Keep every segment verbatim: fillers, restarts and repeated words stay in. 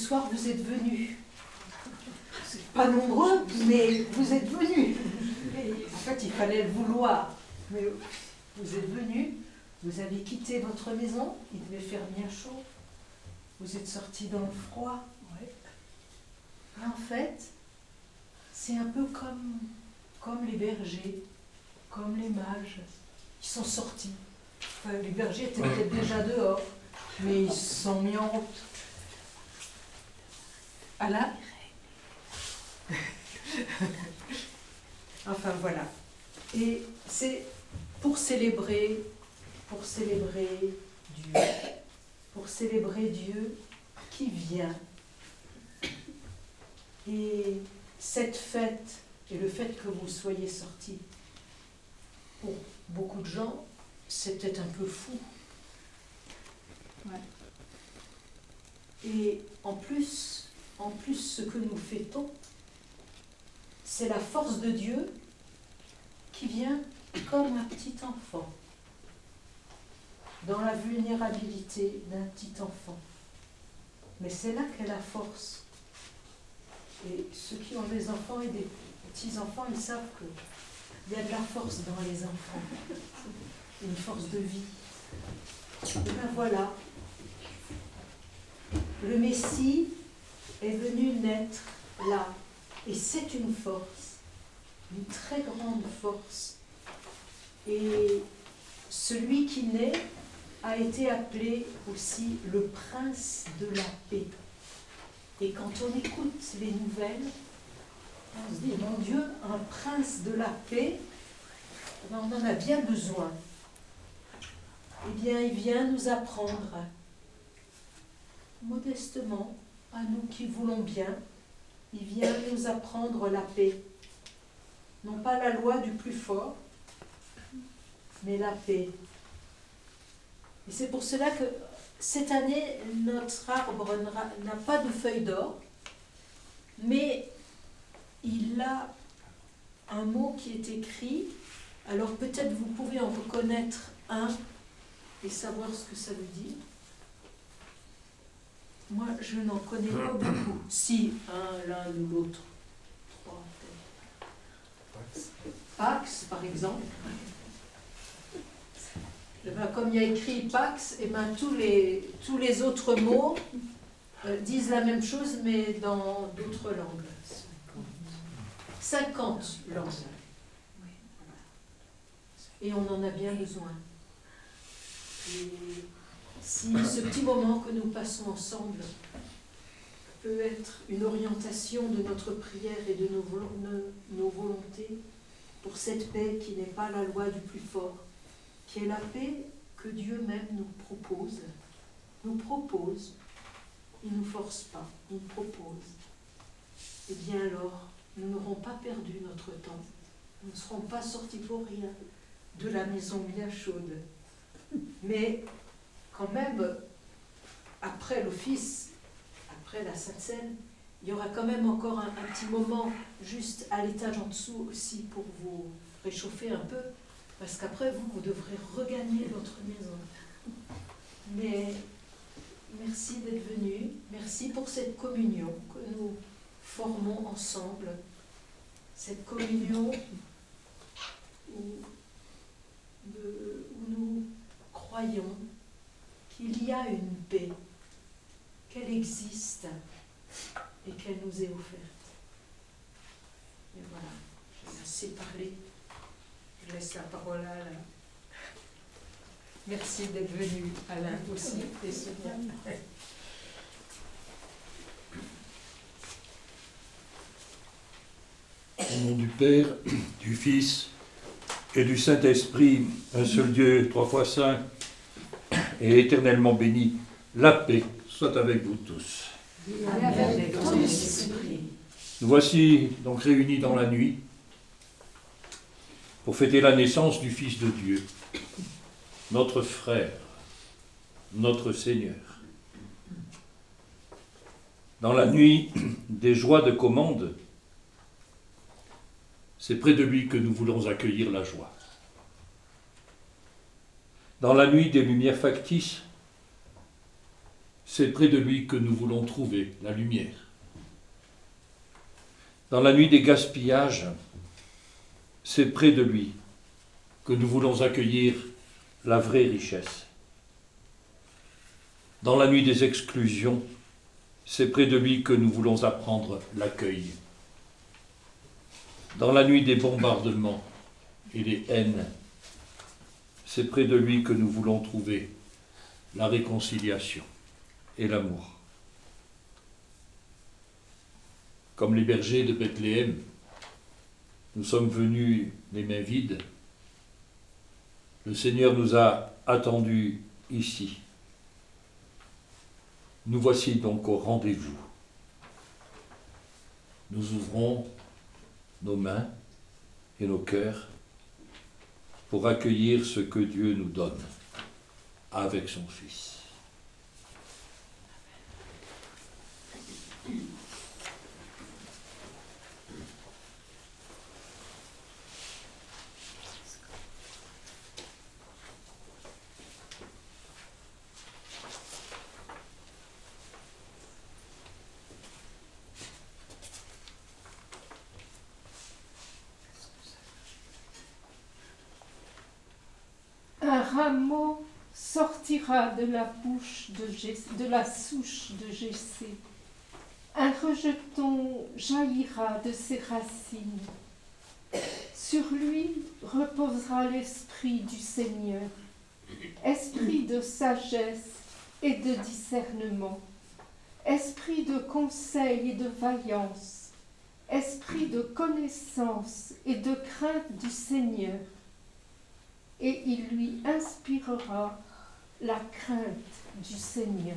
soir vous êtes venus. Pas nombreux, mais vous êtes venus. En fait, il fallait le vouloir. Mais vous êtes venus, vous avez quitté votre maison, il devait faire bien chaud. Vous êtes sortis dans le froid. Ouais. Et en fait, c'est un peu comme, comme les bergers, comme les mages. Ils sont sortis. Enfin, les bergers étaient peut-être déjà dehors, mais ils se sont mis en route. Ah là. Enfin voilà. Et c'est pour célébrer, pour célébrer Dieu, pour célébrer Dieu qui vient. Et cette fête, et le fait que vous soyez sortis, pour beaucoup de gens, c'est peut-être un peu fou. Ouais. Et en plus, en plus, ce que nous fêtons, c'est la force de Dieu qui vient comme un petit enfant, dans la vulnérabilité d'un petit enfant. Mais c'est là qu'est la force. Et ceux qui ont des enfants et des petits-enfants, ils savent qu'il y a de la force dans les enfants, une force de vie. Et bien voilà, le Messie est venu naître là. Et c'est une force, une très grande force. Et celui qui naît a été appelé aussi le prince de la paix. Et quand on écoute les nouvelles, on se dit, mon Dieu, un prince de la paix, on en a bien besoin. Eh bien, il vient nous apprendre, modestement, à nous qui voulons bien, il vient nous apprendre la paix. Non pas la loi du plus fort, mais la paix. Et c'est pour cela que cette année, notre arbre n'a pas de feuilles d'or, mais il a un mot qui est écrit. Alors peut-être vous pouvez en reconnaître un et savoir ce que ça veut dire. Moi, je n'en connais pas beaucoup. Si, un, l'un ou l'autre. Trois, peut-être. Pax, par exemple. Et ben, comme il y a écrit Pax, et ben, tous, les, tous les autres mots euh, disent la même chose, mais dans d'autres langues. cinquante langues. Et on en a bien besoin. Et si ce petit moment que nous passons ensemble peut être une orientation de notre prière et de nos, vol- nos volontés pour cette paix qui n'est pas la loi du plus fort, qui est la paix que Dieu même nous propose, nous propose, il ne nous force pas, il nous propose. Eh bien alors, nous n'aurons pas perdu notre temps, nous ne serons pas sortis pour rien de la maison bien chaude. Mais quand même, après l'office, après la Sainte Seine, il y aura quand même encore un, un petit moment juste à l'étage en dessous aussi pour vous réchauffer un peu, parce qu'après vous, vous devrez regagner votre maison. Mais merci d'être venus, merci pour cette communion que nous formons ensemble, cette communion où, de, où nous croyons qu'il y a une paix, qu'elle existe et qu'elle nous est offerte. Et voilà, j'ai assez parlé. Je laisse la parole à Alain. Merci d'être venu, Alain, aussi, et Sonia. Au nom du Père, du Fils et du Saint-Esprit, un seul Dieu, trois fois saint et éternellement béni, la paix soit avec vous tous. Avec ton esprit. Nous voici donc réunis dans la nuit pour fêter la naissance du Fils de Dieu, notre frère, notre Seigneur. Dans la nuit des joies de commande, c'est près de lui que nous voulons accueillir la joie. Dans la nuit des lumières factices, c'est près de lui que nous voulons trouver la lumière. Dans la nuit des gaspillages, c'est près de lui que nous voulons accueillir la vraie richesse. Dans la nuit des exclusions, c'est près de lui que nous voulons apprendre l'accueil. Dans la nuit des bombardements et des haines, c'est près de lui que nous voulons trouver la réconciliation et l'amour. Comme les bergers de Bethléem, nous sommes venus les mains vides. Le Seigneur nous a attendus ici. Nous voici donc au rendez-vous. Nous ouvrons nos mains et nos cœurs pour accueillir ce que Dieu nous donne avec son Fils. Un rameau sortira de la bouche de, Jess, de la souche de Jessé. Un rejeton jaillira de ses racines. Sur lui reposera l'esprit du Seigneur, esprit de sagesse et de discernement, esprit de conseil et de vaillance, esprit de connaissance et de crainte du Seigneur. Et il lui inspirera la crainte du Seigneur.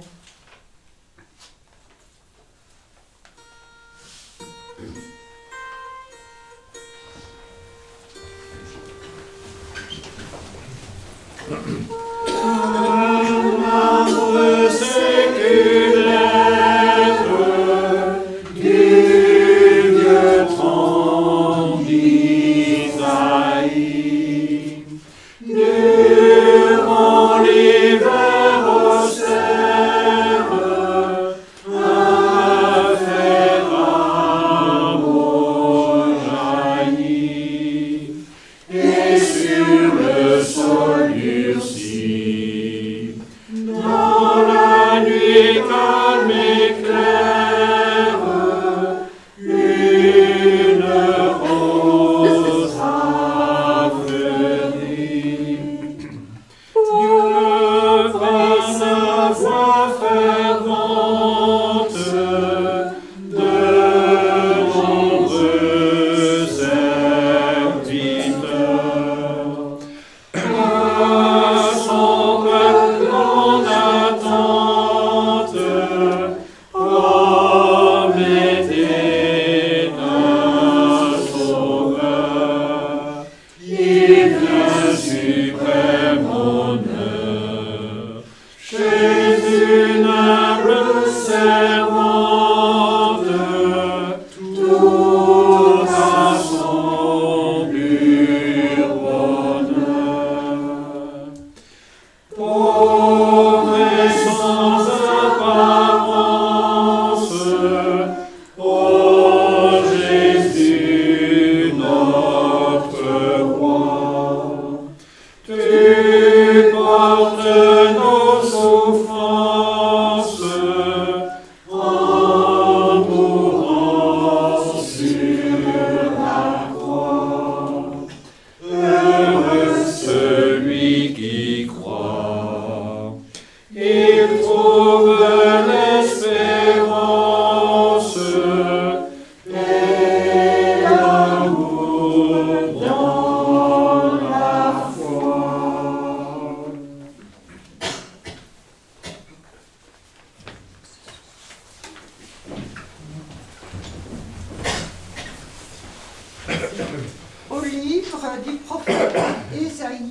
Au livre du prophète Ésaïe,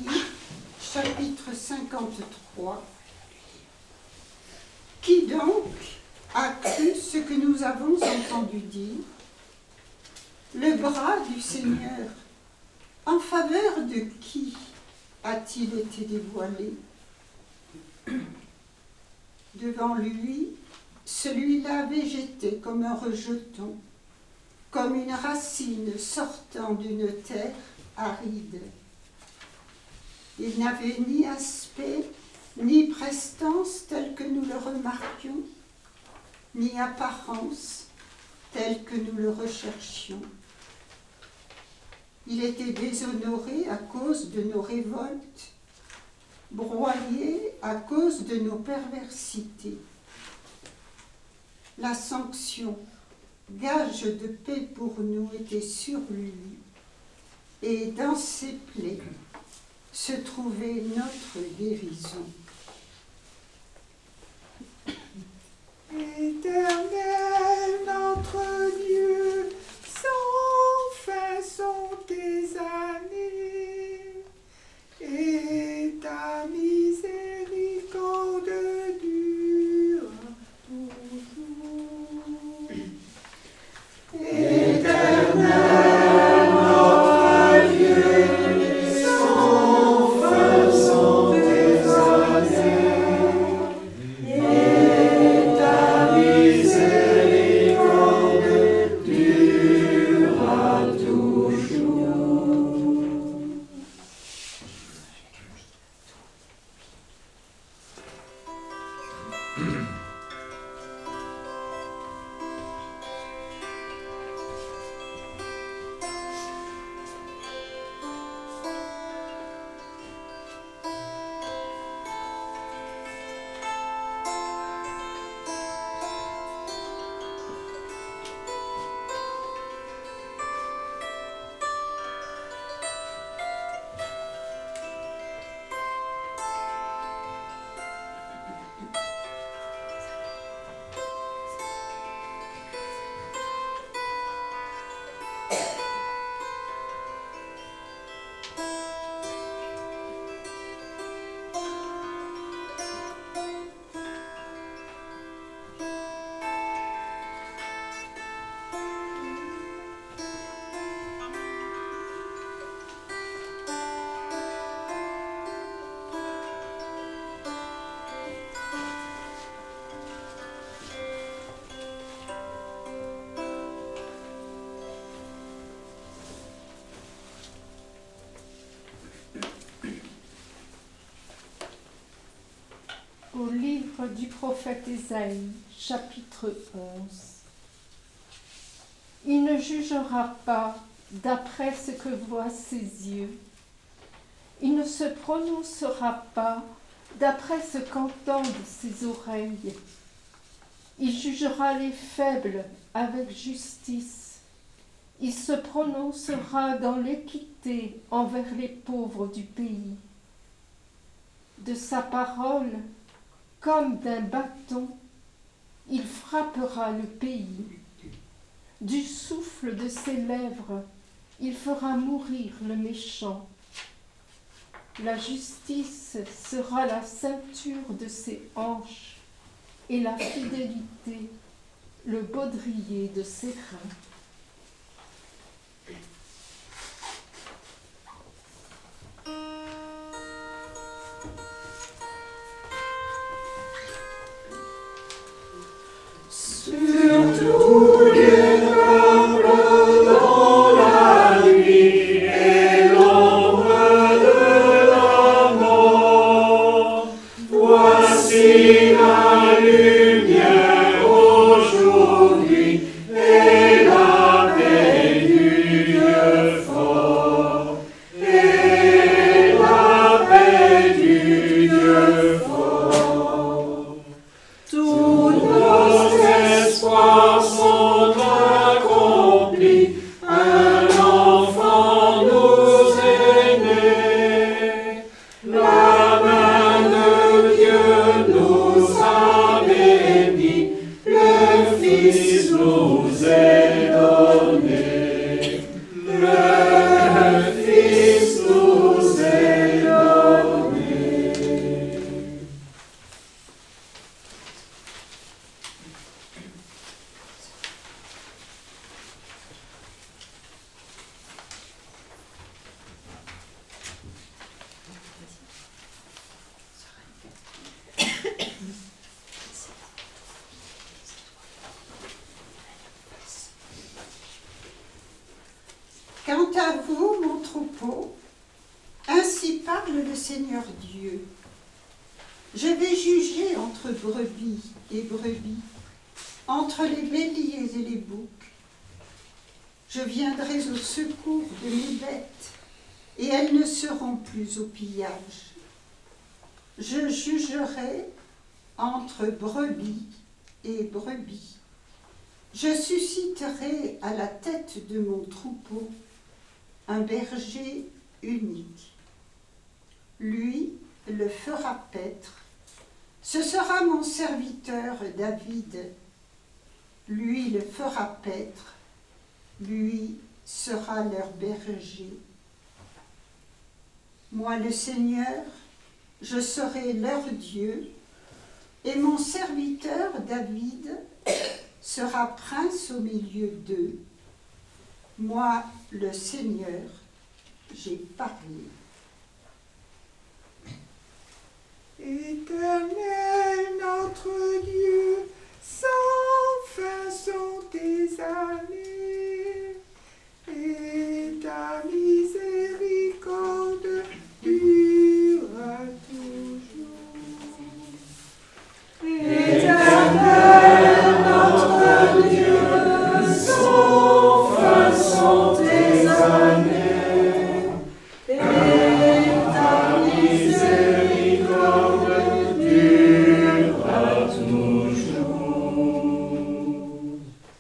chapitre cinquante-trois. Qui donc a cru ce que nous avons entendu dire? Le bras du Seigneur, en faveur de qui a-t-il été dévoilé? Devant lui, celui-là végétait comme un rejeton, comme une racine sortant d'une terre aride. Il n'avait ni aspect, ni prestance telle que nous le remarquions, ni apparence telle que nous le recherchions. Il était déshonoré à cause de nos révoltes, broyé à cause de nos perversités. La sanction, gage de paix pour nous, était sur lui, et dans ses plaies se trouvait notre guérison. Éternel, notre Dieu, sans fin sont tes années, et ta miséricorde dure toujours. Éternel, notre Dieu, sans fin sont tes années, et ta miséricorde durera toujours. Au livre du prophète Ésaïe, chapitre onze. Il ne jugera pas d'après ce que voient ses yeux. Il ne se prononcera pas d'après ce qu'entendent ses oreilles. Il jugera les faibles avec justice. Il se prononcera dans l'équité envers les pauvres du pays. De sa parole, comme d'un bâton, il frappera le pays. Du souffle de ses lèvres, il fera mourir le méchant. La justice sera la ceinture de ses hanches et la fidélité le baudrier de ses reins. Surtout les peuples dans la nuit et l'ombre de la mort, voici la lumière aujourd'hui et la parle le Seigneur Dieu. Je vais juger entre brebis et brebis, entre les béliers et les boucs. Je viendrai au secours de mes bêtes, et elles ne seront plus au pillage. Je jugerai entre brebis et brebis. Je susciterai à la tête de mon troupeau un berger unique. Lui le fera paître. Ce sera mon serviteur David. Lui le fera paître. Lui sera leur berger. Moi, le Seigneur, je serai leur Dieu, et mon serviteur David sera prince au milieu d'eux. Moi, le Seigneur, j'ai parlé. Éternel, notre Dieu, sans fin sont tes années, et ta miséricorde durera toujours. Éternel, notre Dieu, sans fin sont tes années, et ta miséricorde durera toujours.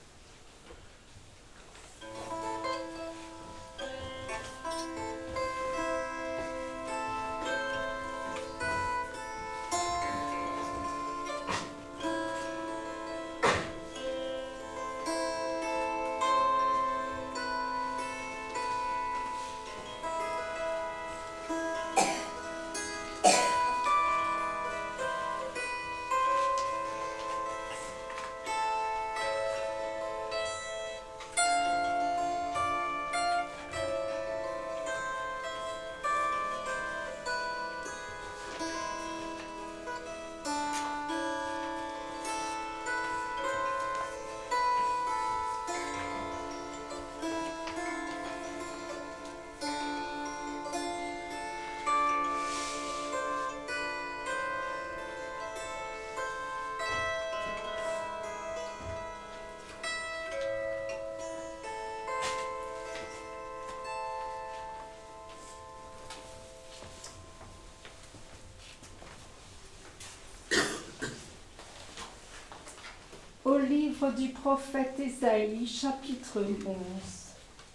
Au livre du prophète Ésaïe, chapitre onze.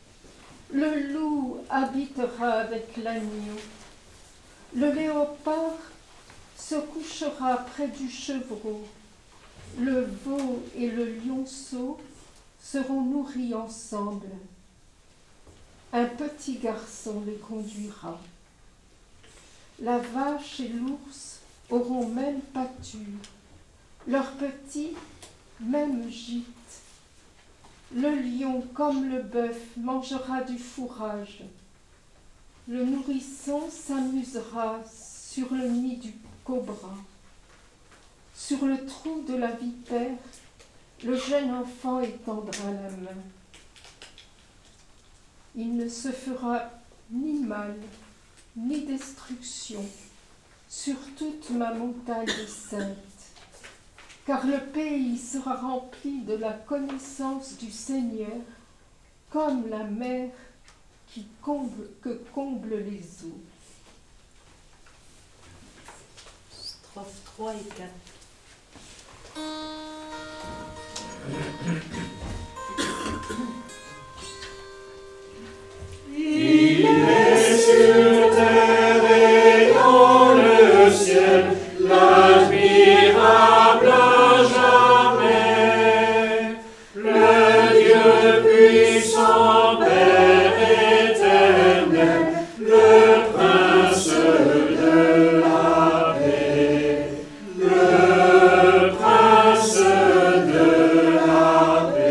Le loup habitera avec l'agneau. Le léopard se couchera près du chevreau. Le veau et le lionceau seront nourris ensemble. Un petit garçon les conduira. La vache et l'ours auront même pâture. Leurs petits même gîte. Le lion, comme le bœuf, mangera du fourrage. Le nourrisson s'amusera sur le nid du cobra. Sur le trou de la vipère, le jeune enfant étendra la main. Il ne se fera ni mal, ni destruction sur toute ma montagne sainte. Car le pays sera rempli de la connaissance du Seigneur, comme la mer qui comble, que comblent les eaux. Strophes trois et quatre. Il est sur terre et dans le ciel, l'admirable à jamais, le Dieu puissant, Père éternel, le Prince de la paix, le Prince de la paix.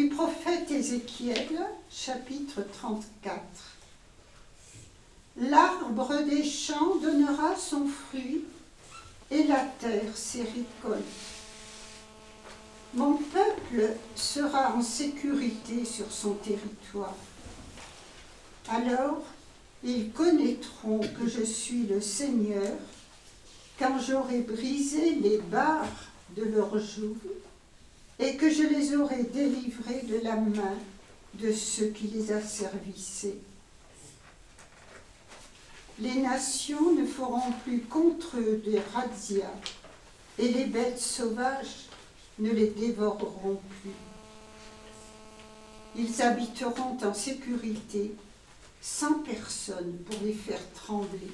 du prophète Ézéchiel, chapitre trente-quatre. L'arbre des champs donnera son fruit et la terre ses récoltes. Mon peuple sera en sécurité sur son territoire. Alors, ils connaîtront que je suis le Seigneur quand j'aurai brisé les barres de leur joug et que je les aurai délivrés de la main de ceux qui les asservissaient. Les nations ne feront plus contre eux des razzias et les bêtes sauvages ne les dévoreront plus. Ils habiteront en sécurité, sans personne pour les faire trembler.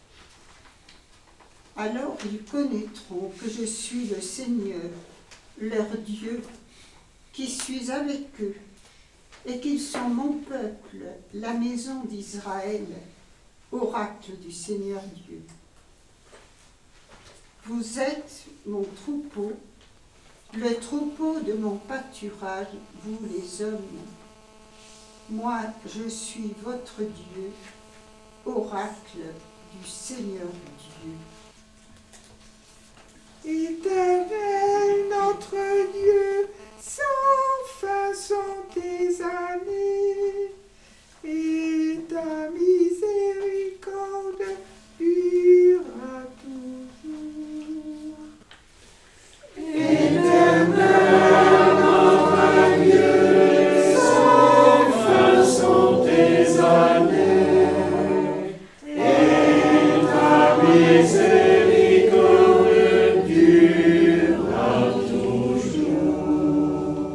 Alors ils connaîtront que je suis le Seigneur, leur Dieu, qui suis avec eux, et qu'ils sont mon peuple, la maison d'Israël, oracle du Seigneur Dieu. Vous êtes mon troupeau, le troupeau de mon pâturage, vous les hommes. Moi, je suis votre Dieu, oracle du Seigneur Dieu. Éternel, notre Dieu, sans fin sont tes années, et ta miséricorde durera toujours. Éternel, notre Dieu, sans fin sont tes années, et ta miséricorde durera toujours.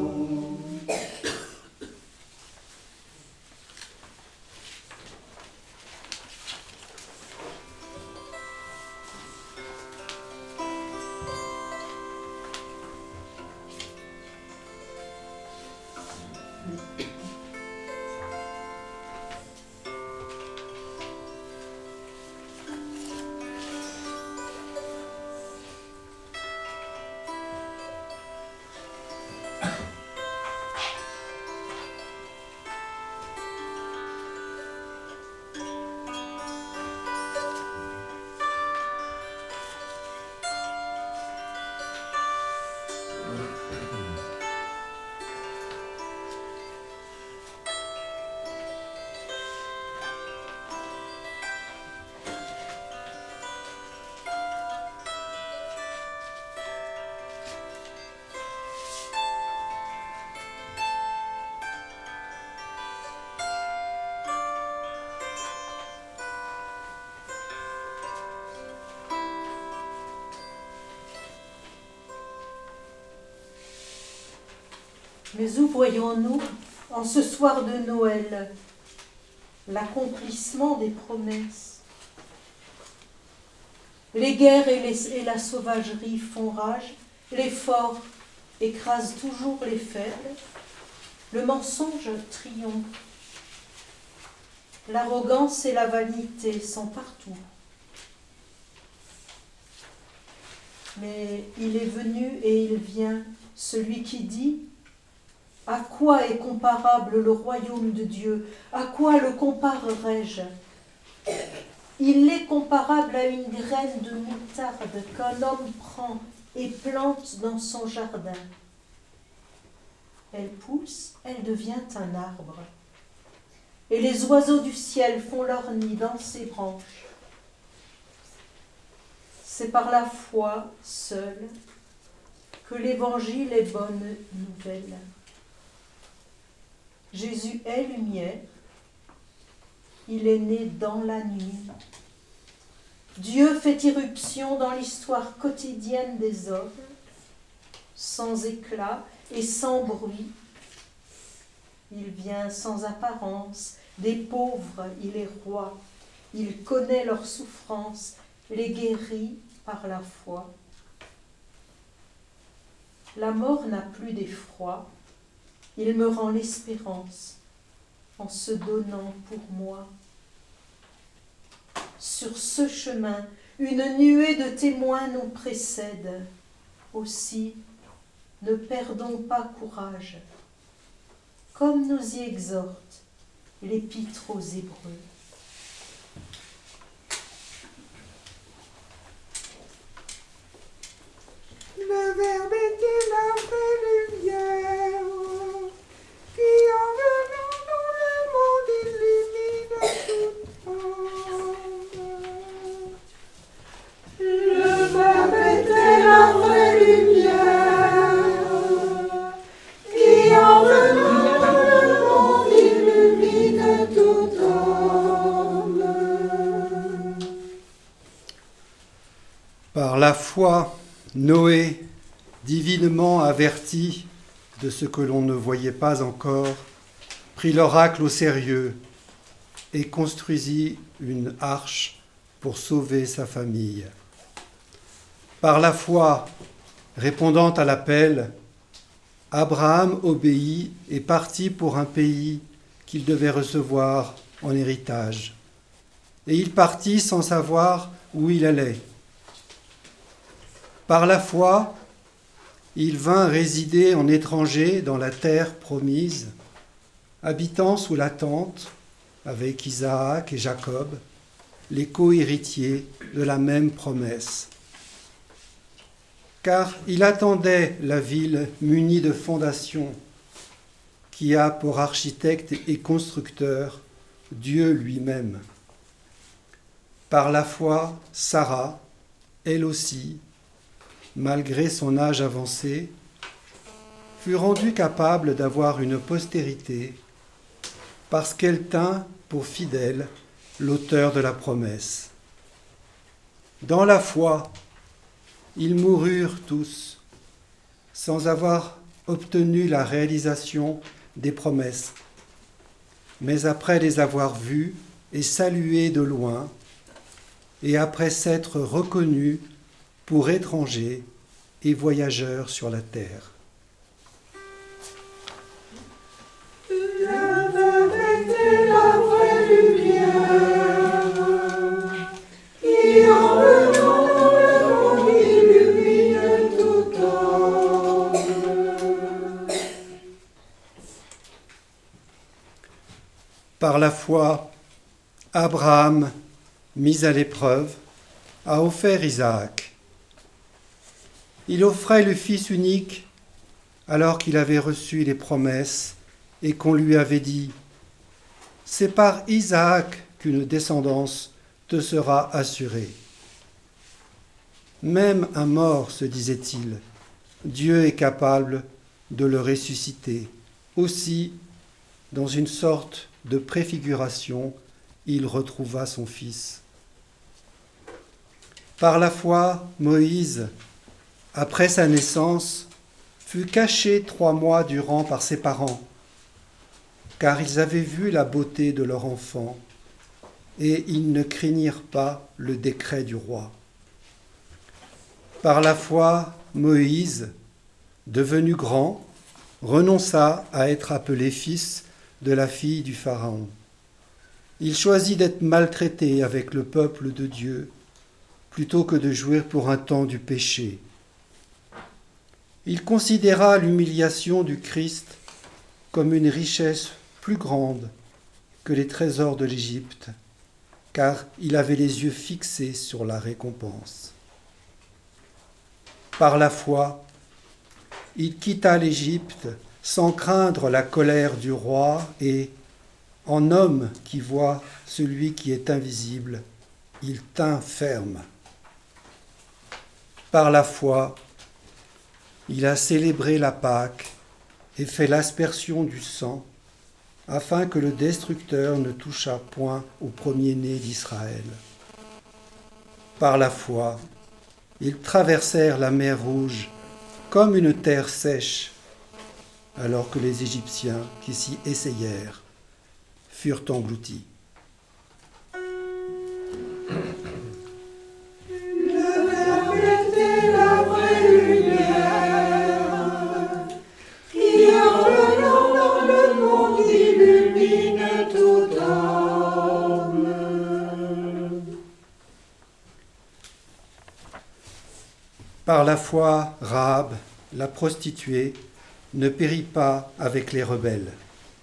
Mais où voyons-nous, en ce soir de Noël, l'accomplissement des promesses? Les guerres et, les, et la sauvagerie font rage, les forts écrasent toujours les faibles, le mensonge triomphe, l'arrogance et la vanité sont partout. Mais il est venu et il vient, celui qui dit: à quoi est comparable le royaume de Dieu? À quoi le comparerai-je? Il est comparable à une graine de moutarde qu'un homme prend et plante dans son jardin. Elle pousse, elle devient un arbre. Et les oiseaux du ciel font leur nid dans ses branches. C'est par la foi seule que l'Évangile est bonne nouvelle. Jésus est lumière, il est né dans la nuit. Dieu fait irruption dans l'histoire quotidienne des hommes, sans éclat et sans bruit. Il vient sans apparence, des pauvres il est roi, il connaît leurs souffrances, les guérit par la foi. La mort n'a plus d'effroi, il me rend l'espérance en se donnant pour moi. Sur ce chemin, une nuée de témoins nous précède. Aussi, ne perdons pas courage. comme nous y exhorte l'Épître aux Hébreux. Le Verbe était la vraie lumière, qui en venant dans le monde illumine toute ombre. Le Verbe était la vraie lumière, qui en venant dans le monde illumine toute ombre. Par la foi, Noé, divinement averti de ce que l'on ne voyait pas encore, prit l'oracle au sérieux et construisit une arche pour sauver sa famille. Par la foi, répondant à l'appel, Abraham obéit et partit pour un pays qu'il devait recevoir en héritage. Et il partit sans savoir où il allait. Par la foi, il vint résider en étranger dans la terre promise, habitant sous la tente avec Isaac et Jacob, les co-héritiers de la même promesse. Car il attendait la ville munie de fondations, qui a pour architecte et constructeur Dieu lui-même. Par la foi, Sarah, elle aussi, malgré son âge avancé, fut rendue capable d'avoir une postérité parce qu'elle tint pour fidèle l'auteur de la promesse. Dans la foi, ils moururent tous sans avoir obtenu la réalisation des promesses, mais après les avoir vus et salués de loin, et après s'être reconnus pour étrangers et voyageurs sur la terre. Le Verbe était la vraie lumière, qui en venant dans le monde illumine toute ombre. Par la foi, Abraham, mis à l'épreuve, a offert Isaac. Il offrait le Fils unique alors qu'il avait reçu les promesses et qu'on lui avait dit « C'est par Isaac qu'une descendance te sera assurée. » Même un mort, se disait-il, Dieu est capable de le ressusciter. Aussi, dans une sorte de préfiguration, il retrouva son fils. Par la foi, Moïse, après sa naissance, fut caché trois mois durant par ses parents, car ils avaient vu la beauté de leur enfant, et ils ne craignirent pas le décret du roi. Par la foi, Moïse, devenu grand, renonça à être appelé fils de la fille du Pharaon. Il choisit d'être maltraité avec le peuple de Dieu, plutôt que de jouir pour un temps du péché. Il considéra l'humiliation du Christ comme une richesse plus grande que les trésors de l'Égypte, car il avait les yeux fixés sur la récompense. Par la foi, il quitta l'Égypte sans craindre la colère du roi et, en homme qui voit celui qui est invisible, il tint ferme. Par la foi, il a célébré la Pâque et fait l'aspersion du sang, afin que le destructeur ne touchât point au premier-né d'Israël. Par la foi, ils traversèrent la mer Rouge comme une terre sèche, alors que les Égyptiens qui s'y essayèrent furent engloutis. Par la foi, Rahab, la prostituée, ne périt pas avec les rebelles.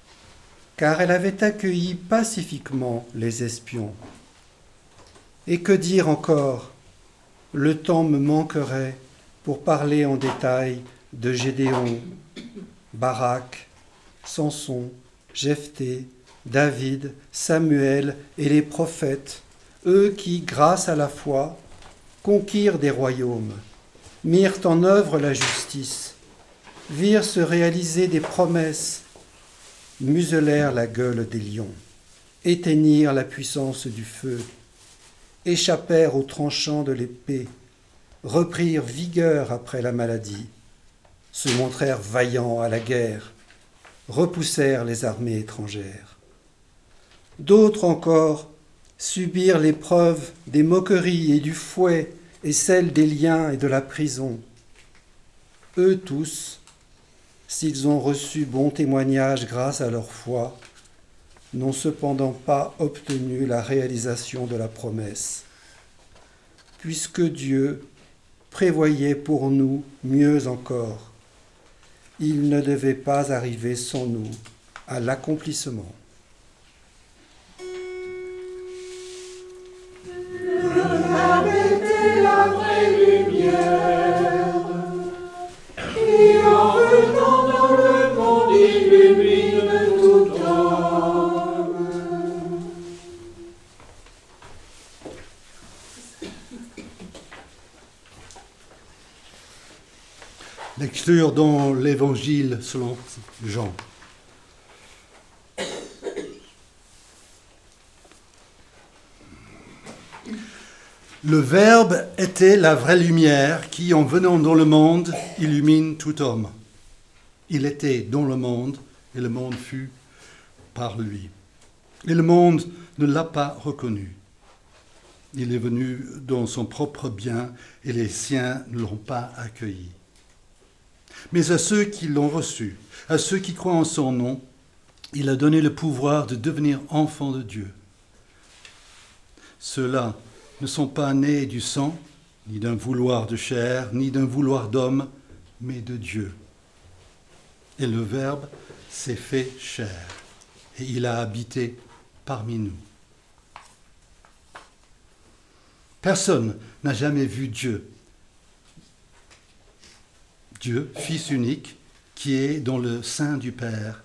car elle avait accueilli pacifiquement les espions. Et que dire encore? Le temps me manquerait pour parler en détail de Gédéon, Barak, Samson, Jephthé, David, Samuel et les prophètes, eux qui, grâce à la foi, conquirent des royaumes, mirent en œuvre la justice, virent se réaliser des promesses, muselèrent la gueule des lions, éteignirent la puissance du feu, échappèrent aux tranchants de l'épée, reprirent vigueur après la maladie, se montrèrent vaillants à la guerre, repoussèrent les armées étrangères. D'autres encore subirent l'épreuve des moqueries et du fouet et celle des liens et de la prison. Eux tous, s'ils ont reçu bon témoignage grâce à leur foi, n'ont cependant pas obtenu la réalisation de la promesse, puisque Dieu prévoyait pour nous mieux encore. Il ne devait pas arriver sans nous à l'accomplissement. La vraie lumière qui en venant dans le monde illumine tout homme. Lecture dans l'Évangile selon Jean. Le Verbe était la vraie lumière qui, en venant dans le monde, illumine tout homme. Il était dans le monde et le monde fut par lui. Et le monde ne l'a pas reconnu. Il est venu dans son propre bien et les siens ne l'ont pas accueilli. Mais à ceux qui l'ont reçu, à ceux qui croient en son nom, il a donné le pouvoir de devenir enfants de Dieu. Ceux-là ne sont pas nés du sang, ni d'un vouloir de chair, ni d'un vouloir d'homme, mais de Dieu. Et le Verbe s'est fait chair, et il a habité parmi nous. Personne n'a jamais vu Dieu. Dieu, Fils unique, qui est dans le sein du Père,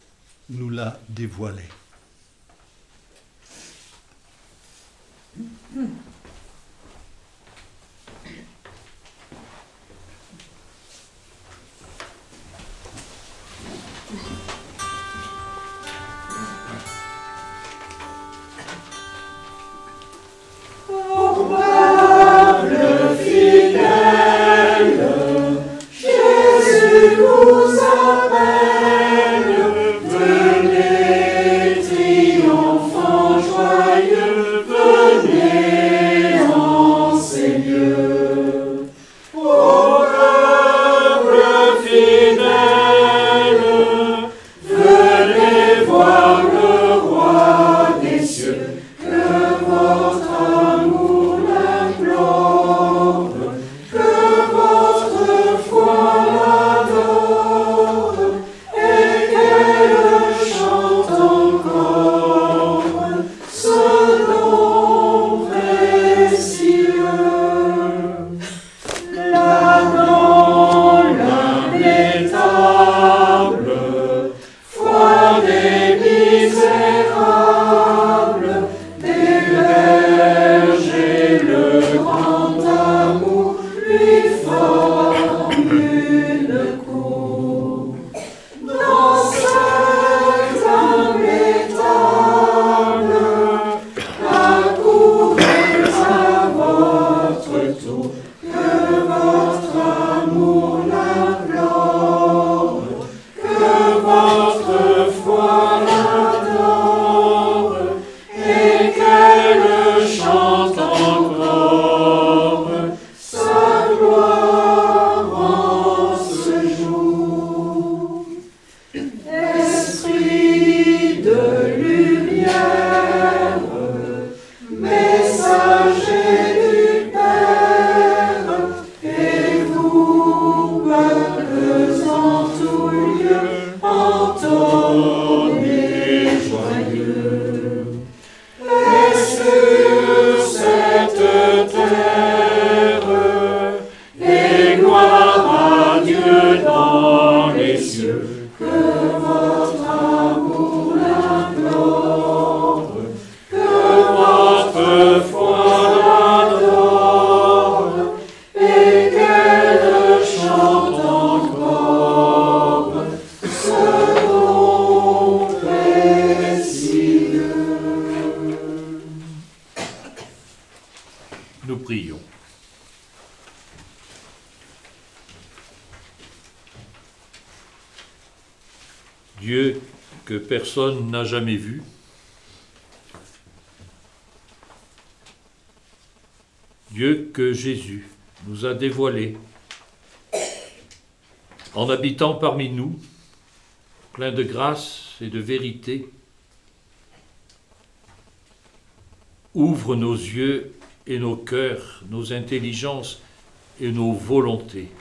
nous l'a dévoilé. Entendez Dieu que personne n'a jamais vu, Dieu que Jésus nous a dévoilé en habitant parmi nous, plein de grâce et de vérité, ouvre nos yeux et nos cœurs, nos intelligences et nos volontés,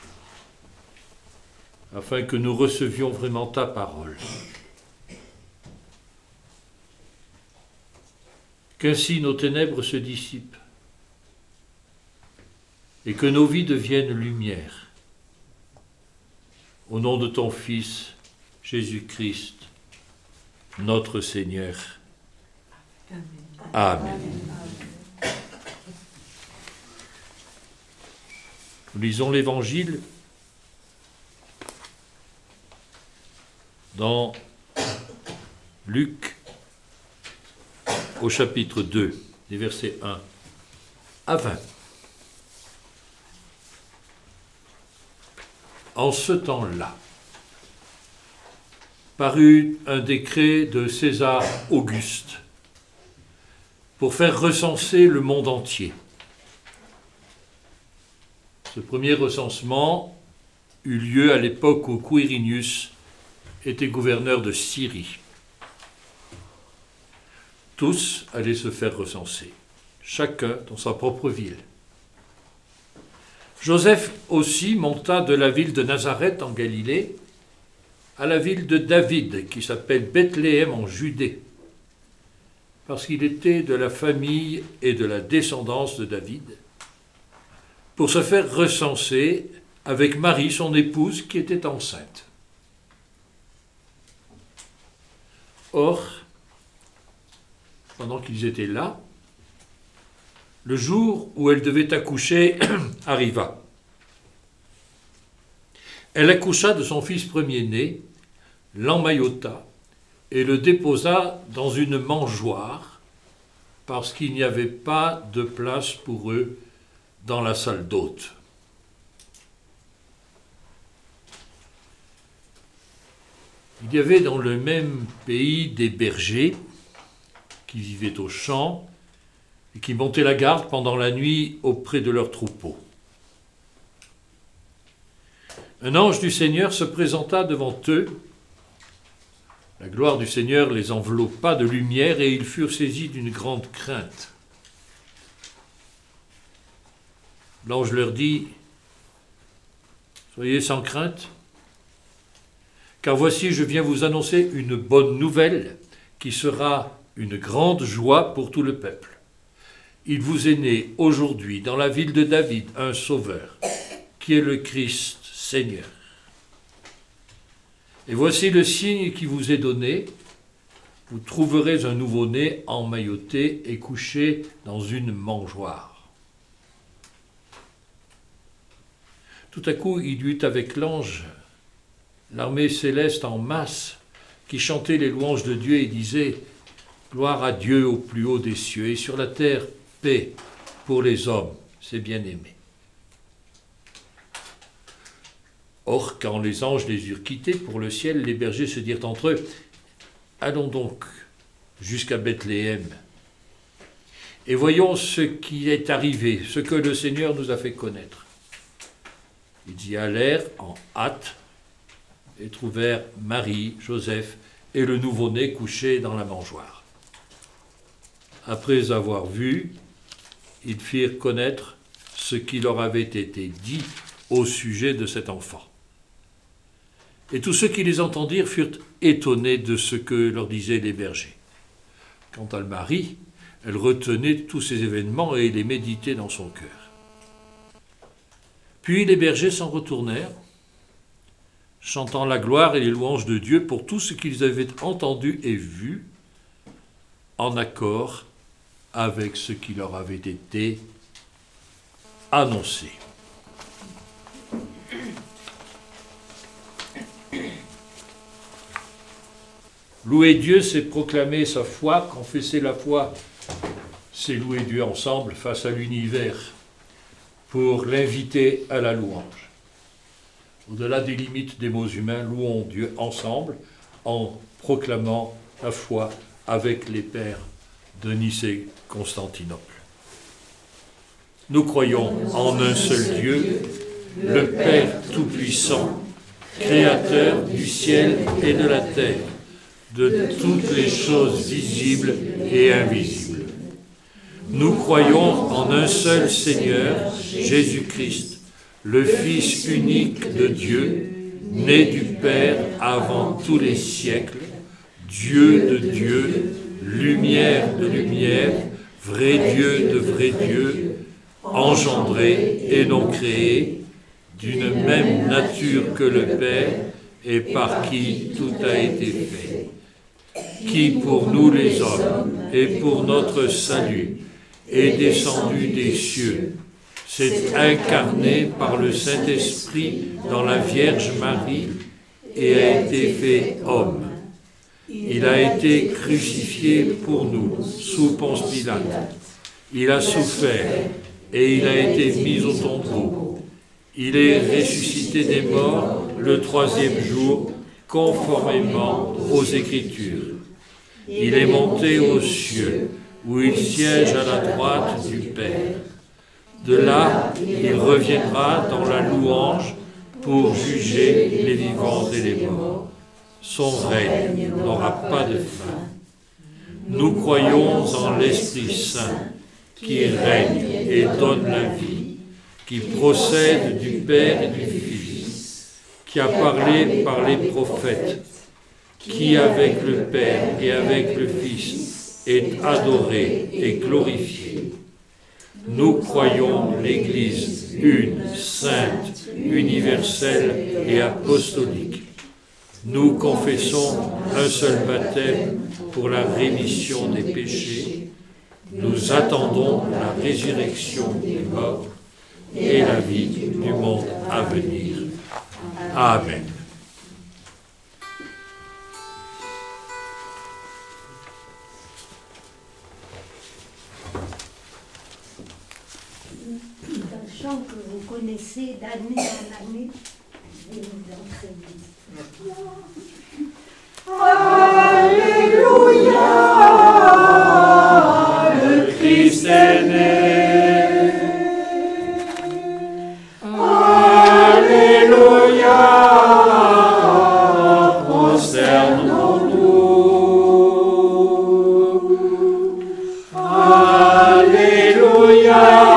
afin que nous recevions vraiment ta parole. Qu'ainsi nos ténèbres se dissipent et que nos vies deviennent lumière. Au nom de ton Fils, Jésus-Christ, notre Seigneur. Amen. Amen. Nous lisons l'Évangile dans Luc au chapitre deux, des versets un à vingt. En ce temps-là, parut un décret de César Auguste pour faire recenser le monde entier. Ce premier recensement eut lieu à l'époque où Quirinius était gouverneur de Syrie. Tous allaient se faire recenser, chacun dans sa propre ville. Joseph aussi monta de la ville de Nazareth en Galilée à la ville de David, qui s'appelle Bethléem en Judée, parce qu'il était de la famille et de la descendance de David, pour se faire recenser avec Marie, son épouse, qui était enceinte. Or, pendant qu'ils étaient là, le jour où elle devait accoucher arriva. Elle accoucha de son fils premier-né, l'emmaillota, et le déposa dans une mangeoire, parce qu'il n'y avait pas de place pour eux dans la salle d'hôtes. Il y avait dans le même pays des bergers qui vivaient aux champs et qui montaient la garde pendant la nuit auprès de leurs troupeaux. Un ange du Seigneur se présenta devant eux. La gloire du Seigneur les enveloppa de lumière et ils furent saisis d'une grande crainte. L'ange leur dit : « Soyez sans crainte, car voici je viens vous annoncer une bonne nouvelle qui sera une grande joie pour tout le peuple. Il vous est né aujourd'hui dans la ville de David un sauveur, qui est le Christ Seigneur. Et voici le signe qui vous est donné. Vous trouverez un nouveau-né emmailloté et couché dans une mangeoire. » Tout à coup, il y eut avec l'ange l'armée céleste en masse qui chantait les louanges de Dieu et disait : « Gloire à Dieu au plus haut des cieux et sur la terre, paix pour les hommes, ses bien-aimés. » Or, quand les anges les eurent quittés pour le ciel, les bergers se dirent entre eux : « Allons donc jusqu'à Bethléem, et voyons ce qui est arrivé, ce que le Seigneur nous a fait connaître. » Ils y allèrent en hâte et trouvèrent Marie, Joseph et le nouveau-né couché dans la mangeoire. Après avoir vu, ils firent connaître ce qui leur avait été dit au sujet de cet enfant. Et tous ceux qui les entendirent furent étonnés de ce que leur disaient les bergers. Quant à Marie, elle retenait tous ces événements et les méditait dans son cœur. Puis les bergers s'en retournèrent, chantant la gloire et les louanges de Dieu pour tout ce qu'ils avaient entendu et vu, en accord avec ce qui leur avait été annoncé. Louer Dieu, c'est proclamer sa foi. Confesser la foi, c'est louer Dieu ensemble face à l'univers pour l'inviter à la louange. Au-delà des limites des mots humains, louons Dieu ensemble en proclamant la foi avec les pères de Nicée-Constantinople. Nous croyons en un seul Dieu, le Père Tout-Puissant, Créateur du ciel et de la terre, de toutes les choses visibles et invisibles. Nous croyons en un seul Seigneur, Jésus-Christ, le Fils unique de Dieu, né du Père avant tous les siècles, Dieu de Dieu, lumière de lumière, vrai Dieu de vrai Dieu, engendré et non créé, d'une même nature que le Père, et par qui tout a été fait, qui pour nous les hommes et pour notre salut est descendu des cieux, s'est incarné par le Saint-Esprit dans la Vierge Marie et a été fait homme. Il a été crucifié pour nous sous Ponce Pilate. Il a souffert et il a été mis au tombeau. Il est ressuscité des morts le troisième jour, conformément aux Écritures. Il est monté aux cieux, où il siège à la droite du Père. De là, il reviendra dans la louange pour juger les vivants et les morts. Son règne n'aura pas de fin. Nous croyons en l'Esprit Saint, qui règne et donne la vie, qui procède du Père et du Fils, qui a parlé par les prophètes, qui avec le Père et avec le Fils est adoré et glorifié. Nous croyons l'Église une, sainte, universelle et apostolique. Nous confessons un seul baptême pour la rémission des péchés. Nous attendons la résurrection des morts et la vie du monde à venir. Amen. Un chant que vous connaissez d'année en année, je vais vous entraîner. Alléluia, le Christ est né. Alléluia, prosternons-nous. Alléluia.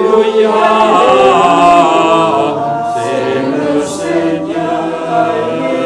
Alléluia, c'est le Seigneur.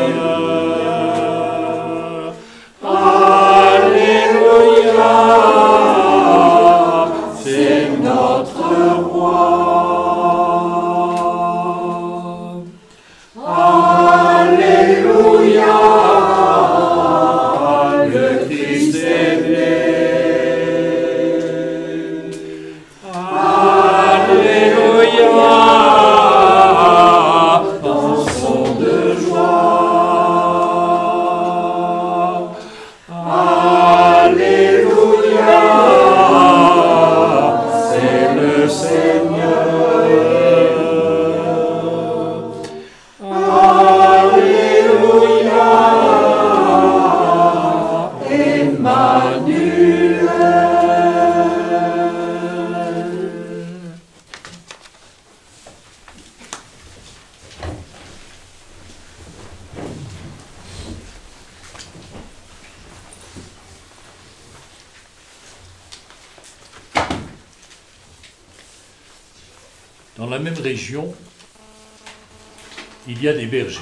la même région, il y a des bergers.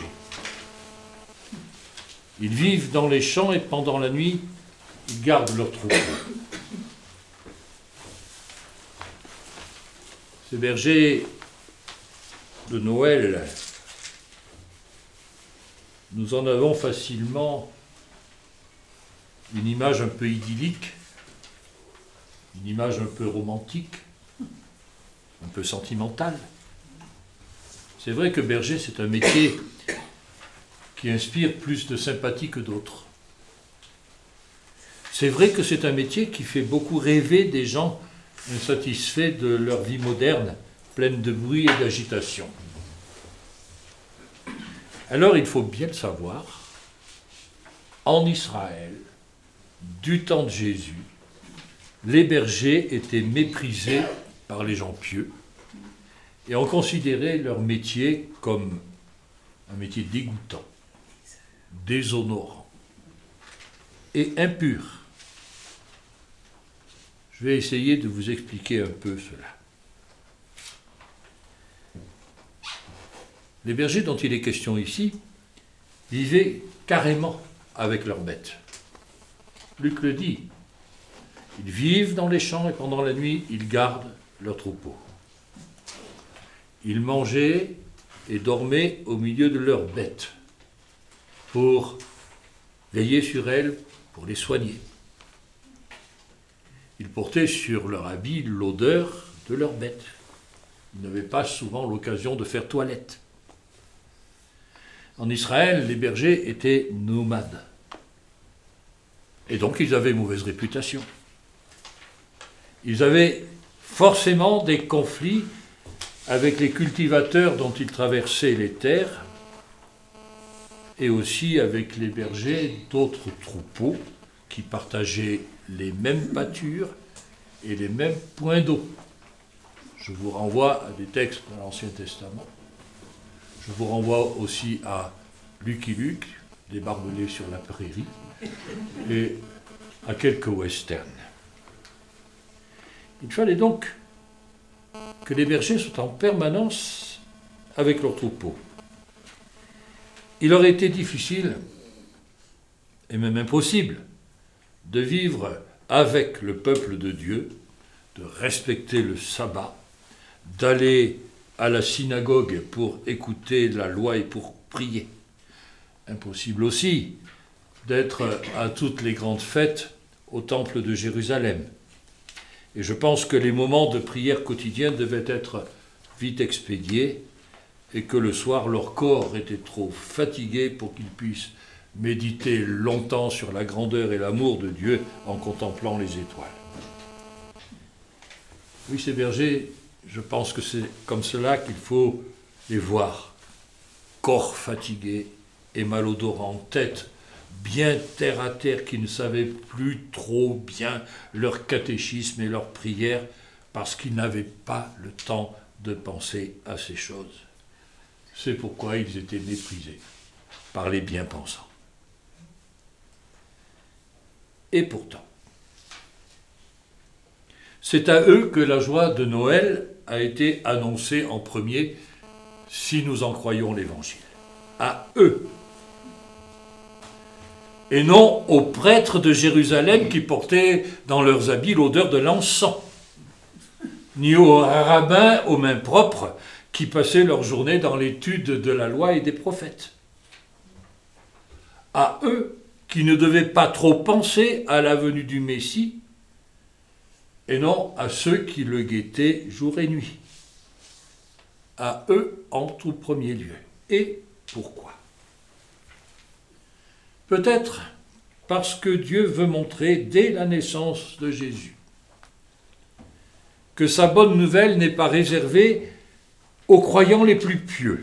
Ils vivent dans les champs et pendant la nuit, ils gardent leurs troupeaux. Ces bergers de Noël, nous en avons facilement une image un peu idyllique, une image un peu romantique, un peu sentimentale. C'est vrai que berger, c'est un métier qui inspire plus de sympathie que d'autres. C'est vrai que c'est un métier qui fait beaucoup rêver des gens insatisfaits de leur vie moderne, pleine de bruit et d'agitation. Alors il faut bien le savoir, en Israël, du temps de Jésus, les bergers étaient méprisés par les gens pieux et on considérait leur métier comme un métier dégoûtant, déshonorant et impur. Je vais essayer de vous expliquer un peu cela. Les bergers dont il est question ici vivaient carrément avec leurs bêtes. Luc le dit, ils vivent dans les champs et pendant la nuit, ils gardent leurs troupeaux. Ils mangeaient et dormaient au milieu de leurs bêtes pour veiller sur elles, pour les soigner. Ils portaient sur leur habit l'odeur de leurs bêtes. Ils n'avaient pas souvent l'occasion de faire toilette. En Israël, les bergers étaient nomades. Et donc, ils avaient mauvaise réputation. Ils avaient forcément des conflits avec les cultivateurs dont ils traversaient les terres et aussi avec les bergers d'autres troupeaux qui partageaient les mêmes pâtures et les mêmes points d'eau. Je vous renvoie à des textes de l'Ancien Testament. Je vous renvoie aussi à Lucky Luke, des barbelés sur la prairie, et à quelques westerns. Il fallait donc que les bergers soient en permanence avec leurs troupeaux. Il aurait été difficile, et même impossible, de vivre avec le peuple de Dieu, de respecter le sabbat, d'aller à la synagogue pour écouter la loi et pour prier. Impossible aussi d'être à toutes les grandes fêtes au temple de Jérusalem. Et je pense que les moments de prière quotidienne devaient être vite expédiés et que le soir, leur corps était trop fatigué pour qu'ils puissent méditer longtemps sur la grandeur et l'amour de Dieu en contemplant les étoiles. Oui, ces bergers, je pense que c'est comme cela qu'il faut les voir. Corps fatigué et malodorant, tête bien terre à terre, qui ne savaient plus trop bien leur catéchisme et leur prière parce qu'ils n'avaient pas le temps de penser à ces choses. C'est pourquoi ils étaient méprisés par les bien-pensants. Et pourtant, c'est à eux que la joie de Noël a été annoncée en premier, si nous en croyons l'Évangile. À eux. Et non aux prêtres de Jérusalem qui portaient dans leurs habits l'odeur de l'encens, ni aux rabbins aux mains propres qui passaient leur journée dans l'étude de la loi et des prophètes. À eux qui ne devaient pas trop penser à la venue du Messie, et non à ceux qui le guettaient jour et nuit. À eux en tout premier lieu. Et pourquoi ? Peut-être parce que Dieu veut montrer dès la naissance de Jésus que sa bonne nouvelle n'est pas réservée aux croyants les plus pieux,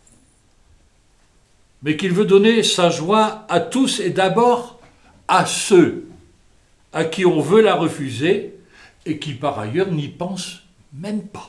mais qu'il veut donner sa joie à tous et d'abord à ceux à qui on veut la refuser et qui par ailleurs n'y pensent même pas.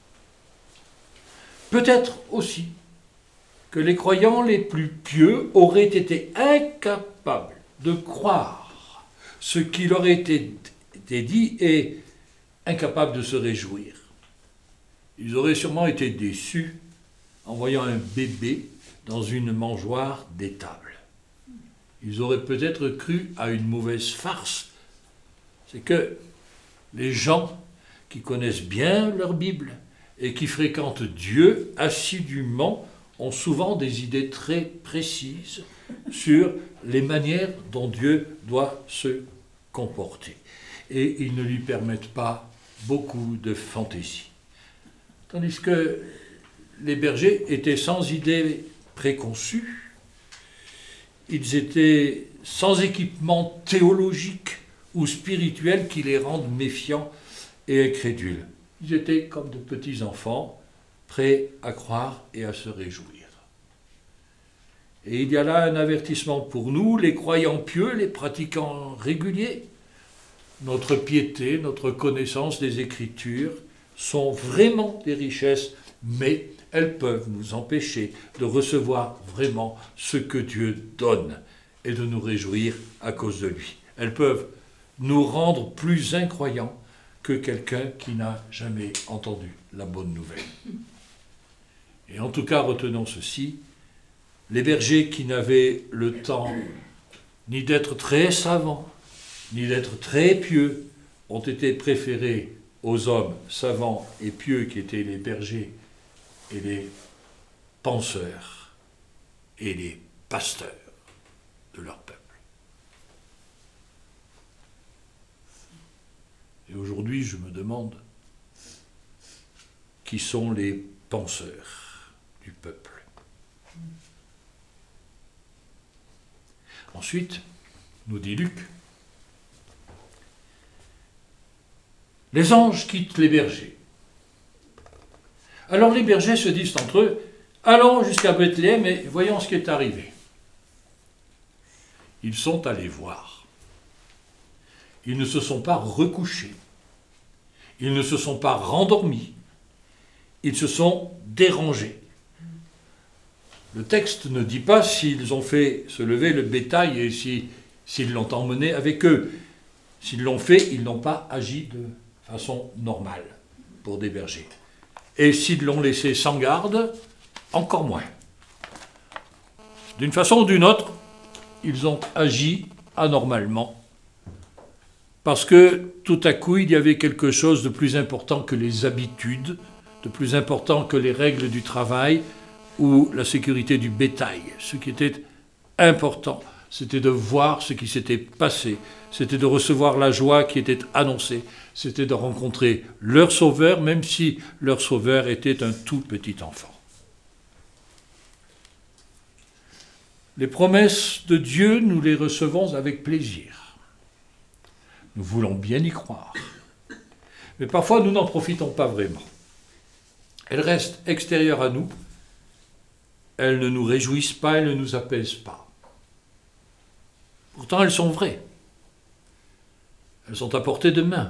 Peut-être aussi que les croyants les plus pieux auraient été incapables de croire ce qui leur était été dit et incapables de se réjouir. Ils auraient sûrement été déçus en voyant un bébé dans une mangeoire d'étable. Ils auraient peut-être cru à une mauvaise farce. C'est que les gens qui connaissent bien leur Bible et qui fréquentent Dieu assidûment ont souvent des idées très précises sur les manières dont Dieu doit se comporter. Et ils ne lui permettent pas beaucoup de fantaisie. Tandis que les bergers étaient sans idées préconçues, ils étaient sans équipement théologique ou spirituel qui les rendent méfiants et incrédules. Ils étaient comme de petits enfants, prêts à croire et à se réjouir. Et il y a là un avertissement pour nous, les croyants pieux, les pratiquants réguliers. Notre piété, notre connaissance des Écritures sont vraiment des richesses, mais elles peuvent nous empêcher de recevoir vraiment ce que Dieu donne et de nous réjouir à cause de lui. Elles peuvent nous rendre plus incroyants que quelqu'un qui n'a jamais entendu la bonne nouvelle. Et en tout cas, retenons ceci, les bergers qui n'avaient le temps ni d'être très savants, ni d'être très pieux, ont été préférés aux hommes savants et pieux qui étaient les bergers et les penseurs et les pasteurs de leur peuple. Et aujourd'hui, je me demande qui sont les penseurs du peuple. Ensuite, nous dit Luc, les anges quittent les bergers. Alors les bergers se disent entre eux, allons jusqu'à Bethléem et voyons ce qui est arrivé. Ils sont allés voir. Ils ne se sont pas recouchés. Ils ne se sont pas rendormis. Ils se sont dérangés. Le texte ne dit pas s'ils ont fait se lever le bétail et si, s'ils l'ont emmené avec eux. S'ils l'ont fait, ils n'ont pas agi de façon normale pour des bergers. Et s'ils l'ont laissé sans garde, encore moins. D'une façon ou d'une autre, ils ont agi anormalement. Parce que tout à coup, il y avait quelque chose de plus important que les habitudes, de plus important que les règles du travail ou la sécurité du bétail. Ce qui était important, c'était de voir ce qui s'était passé, c'était de recevoir la joie qui était annoncée, c'était de rencontrer leur sauveur, même si leur sauveur était un tout petit enfant. Les promesses de Dieu, nous les recevons avec plaisir. Nous voulons bien y croire. Mais parfois, nous n'en profitons pas vraiment. Elles restent extérieures à nous. Elles ne nous réjouissent pas, elles ne nous apaisent pas. Pourtant, elles sont vraies. Elles sont à portée de main.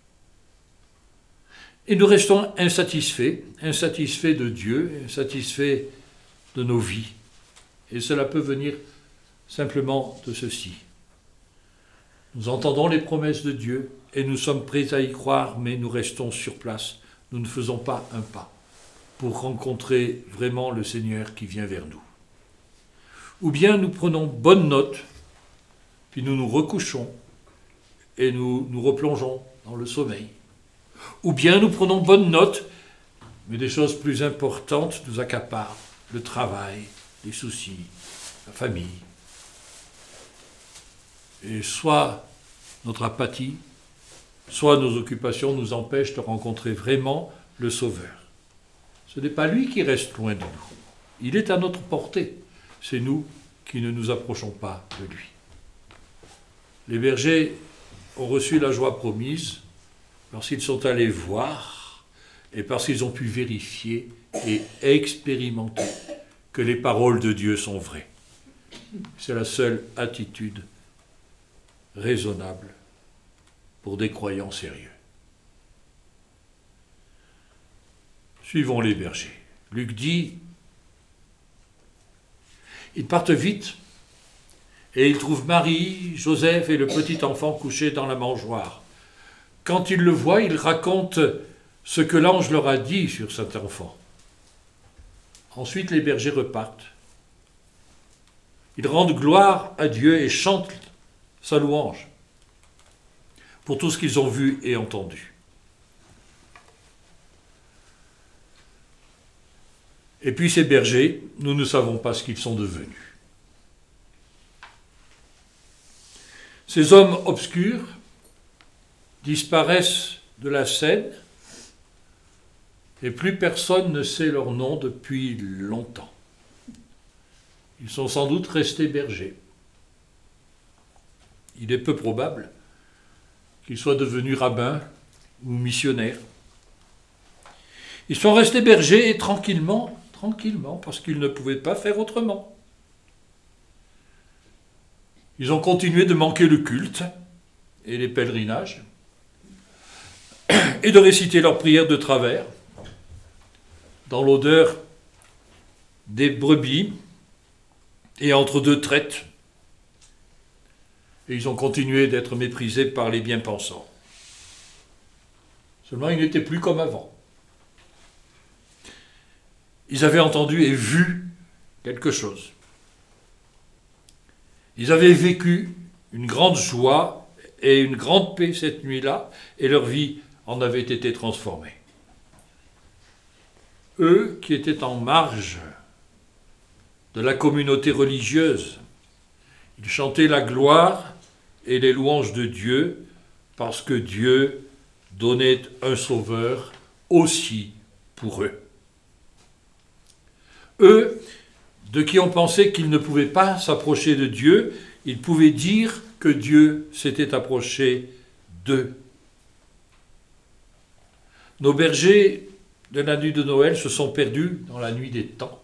Et nous restons insatisfaits, insatisfaits de Dieu, insatisfaits de nos vies. Et cela peut venir simplement de ceci. Nous entendons les promesses de Dieu et nous sommes prêts à y croire, mais nous restons sur place. Nous ne faisons pas un pas pour rencontrer vraiment le Seigneur qui vient vers nous. Ou bien nous prenons bonne note, puis nous nous recouchons et nous nous replongeons dans le sommeil. Ou bien nous prenons bonne note, mais des choses plus importantes nous accaparent, le travail, les soucis, la famille. Et soit notre apathie, soit nos occupations nous empêchent de rencontrer vraiment le Sauveur. Ce n'est pas lui qui reste loin de nous. Il est à notre portée. C'est nous qui ne nous approchons pas de lui. Les bergers ont reçu la joie promise lorsqu'ils sont allés voir et parce qu'ils ont pu vérifier et expérimenter que les paroles de Dieu sont vraies. C'est la seule attitude raisonnable pour des croyants sérieux. Suivons les bergers. Luc dit, ils partent vite et ils trouvent Marie, Joseph et le petit enfant couchés dans la mangeoire. Quand ils le voient, ils racontent ce que l'ange leur a dit sur cet enfant. Ensuite, les bergers repartent. Ils rendent gloire à Dieu et chantent sa louange pour tout ce qu'ils ont vu et entendu. Et puis ces bergers, nous ne savons pas ce qu'ils sont devenus. Ces hommes obscurs disparaissent de la scène et plus personne ne sait leur nom depuis longtemps. Ils sont sans doute restés bergers. Il est peu probable qu'ils soient devenus rabbins ou missionnaires. Ils sont restés bergers et tranquillement, tranquillement, parce qu'ils ne pouvaient pas faire autrement. Ils ont continué de manquer le culte et les pèlerinages et de réciter leurs prières de travers dans l'odeur des brebis et entre deux traites. Et ils ont continué d'être méprisés par les bien-pensants. Seulement, ils n'étaient plus comme avant. Ils avaient entendu et vu quelque chose. Ils avaient vécu une grande joie et une grande paix cette nuit-là, et leur vie en avait été transformée. Eux qui étaient en marge de la communauté religieuse, ils chantaient la gloire et les louanges de Dieu, parce que Dieu donnait un sauveur aussi pour eux. Eux, de qui on pensait qu'ils ne pouvaient pas s'approcher de Dieu, ils pouvaient dire que Dieu s'était approché d'eux. Nos bergers de la nuit de Noël se sont perdus dans la nuit des temps.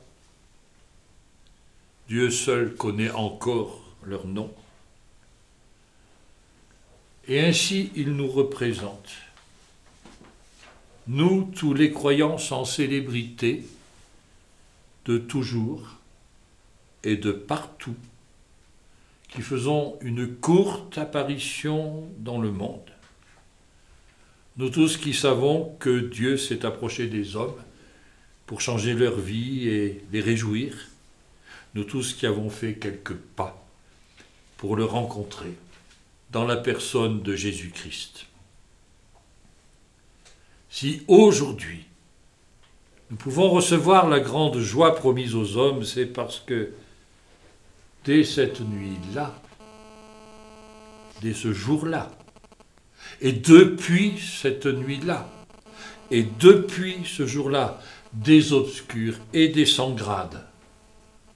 Dieu seul connaît encore leur nom. Et ainsi, il nous représente. Nous, tous les croyants sans célébrité, de toujours et de partout, qui faisons une courte apparition dans le monde. Nous tous qui savons que Dieu s'est approché des hommes pour changer leur vie et les réjouir. Nous tous qui avons fait quelques pas pour le rencontrer dans la personne de Jésus-Christ. Si aujourd'hui, nous pouvons recevoir la grande joie promise aux hommes, c'est parce que dès cette nuit-là, dès ce jour-là, et depuis cette nuit-là, et depuis ce jour-là, des obscurs et des sans grades